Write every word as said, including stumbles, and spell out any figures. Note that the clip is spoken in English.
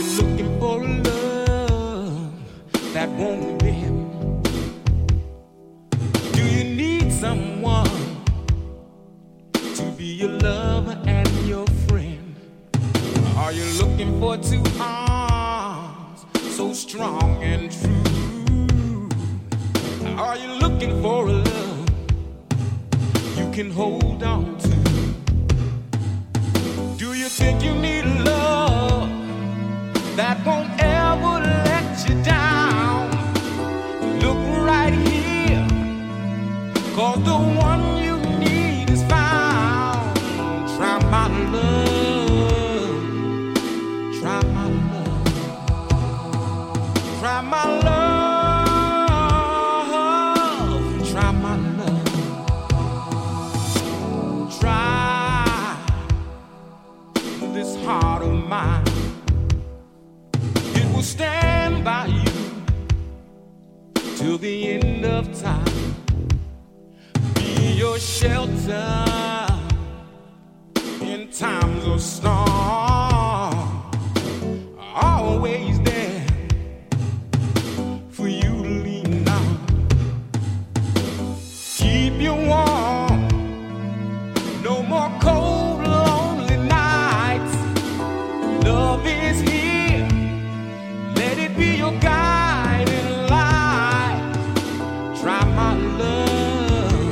you looking for a love that won't bend? Do you need someone to be your lover and your friend? Are you looking for two arms so strong and true? Are you looking for a love you can hold on to? Do you think you need a love that won't ever let you down? Look right here, 'cause the one you need is found. Try my love, try my love, try my love, try my love, try this heart of mine. It will stand by you till the end of time. Be your shelter in times of storm. Always there for you to lean on. Keep you warm. No more cold, lonely nights. Love is here.